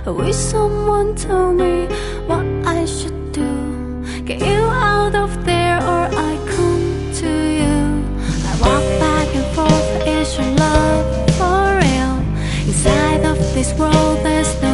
I wish someone told me what I should do. Get you out of there or I come to you. I walk back and forth, is your love for real? Inside of this world there's no